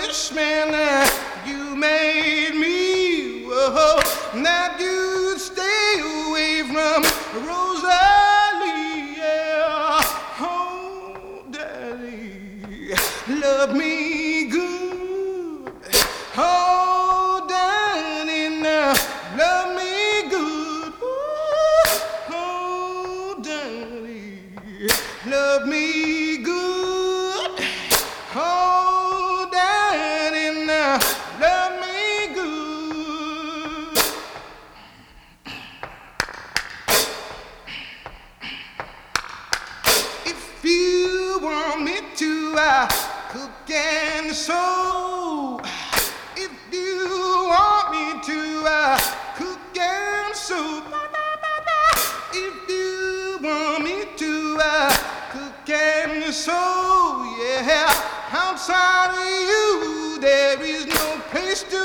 wish, man, that you made me, whoa, that you'd stay away from Rosalie, yeah. Oh, daddy, love me good. Oh, daddy, now love me good. Ooh, oh, daddy, love me good. Oh, daddy, now love me good. If you want me to, cook and sew. If you want me to, cook and sew. If you want me to, cook and sew, yeah. Outside of you, there is no place to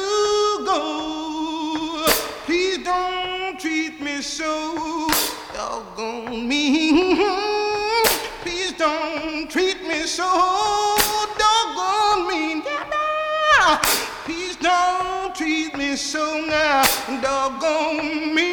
go. Please don't treat me so doggone mean. Please don't treat me so doggone mean. Yeah. Please don't treat me so now doggone mean.